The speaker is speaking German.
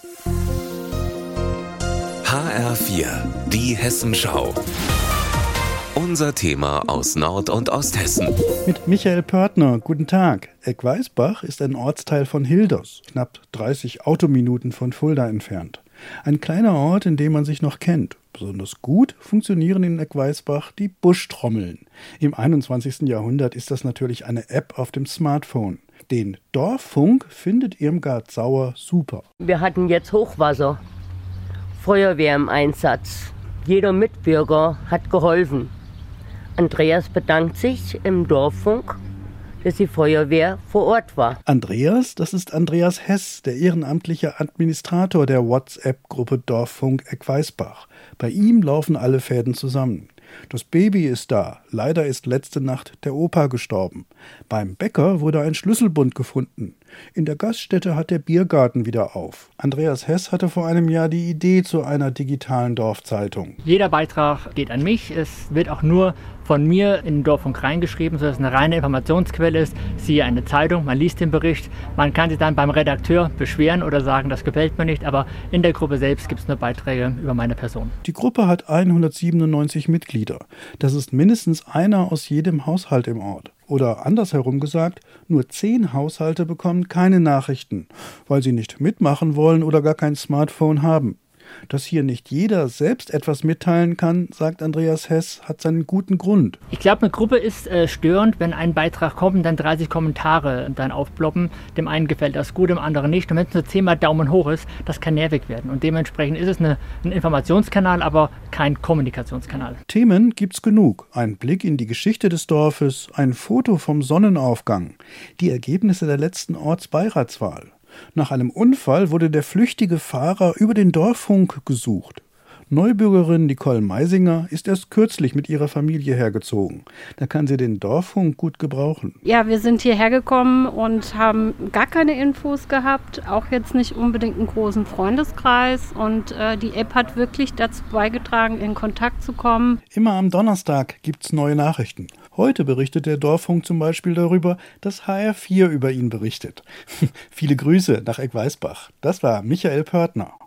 HR4, die Hessenschau. Unser Thema aus Nord- und Osthessen. Mit Michael Pörtner, guten Tag. Eckweißbach ist ein Ortsteil von Hilders, knapp 30 Autominuten von Fulda entfernt. Ein kleiner Ort, in dem man sich noch kennt. Besonders gut funktionieren in Eckweißbach die Buschtrommeln. Im 21. Jahrhundert ist das natürlich eine App auf dem Smartphone. Den Dorffunk findet Irmgard Sauer super. Wir hatten jetzt Hochwasser, Feuerwehr im Einsatz. Jeder Mitbürger hat geholfen. Andreas bedankt sich im Dorffunk, dass die Feuerwehr vor Ort war. Andreas, das ist Andreas Hess, der ehrenamtliche Administrator der WhatsApp-Gruppe Dorffunk Eckweißbach. Bei ihm laufen alle Fäden zusammen. Das Baby ist da. Leider ist letzte Nacht der Opa gestorben. Beim Bäcker wurde ein Schlüsselbund gefunden. In der Gaststätte hat der Biergarten wieder auf. Andreas Hess hatte vor einem Jahr die Idee zu einer digitalen Dorfzeitung. Jeder Beitrag geht an mich. Es wird auch nur von mir in den Dorffunk reingeschrieben, sodass es eine reine Informationsquelle ist. Siehe eine Zeitung, man liest den Bericht. Man kann sich dann beim Redakteur beschweren oder sagen, das gefällt mir nicht. Aber in der Gruppe selbst gibt es nur Beiträge über meine Person. Die Gruppe hat 197 Mitglieder. Das ist mindestens einer aus jedem Haushalt im Ort. Oder andersherum gesagt, nur 10 Haushalte bekommen keine Nachrichten, weil sie nicht mitmachen wollen oder gar kein Smartphone haben. Dass hier nicht jeder selbst etwas mitteilen kann, sagt Andreas Hess, hat seinen guten Grund. Ich glaube, eine Gruppe ist störend, wenn ein Beitrag kommt und dann 30 Kommentare dann aufploppen. Dem einen gefällt das gut, dem anderen nicht. Und wenn es nur 10-mal Daumen hoch ist, das kann nervig werden. Und dementsprechend ist es ein Informationskanal, aber kein Kommunikationskanal. Themen gibt's genug. Ein Blick in die Geschichte des Dorfes, ein Foto vom Sonnenaufgang, die Ergebnisse der letzten Ortsbeiratswahl. Nach einem Unfall wurde der flüchtige Fahrer über den Dorffunk gesucht. Neubürgerin Nicole Meisinger ist erst kürzlich mit ihrer Familie hergezogen. Da kann sie den Dorffunk gut gebrauchen. Ja, wir sind hierher gekommen und haben gar keine Infos gehabt, auch jetzt nicht unbedingt einen großen Freundeskreis. Und die App hat wirklich dazu beigetragen, in Kontakt zu kommen. Immer am Donnerstag gibt's neue Nachrichten. Heute berichtet der Dorffunk zum Beispiel darüber, dass HR4 über ihn berichtet. Viele Grüße nach Eckweißbach. Das war Michael Pörtner.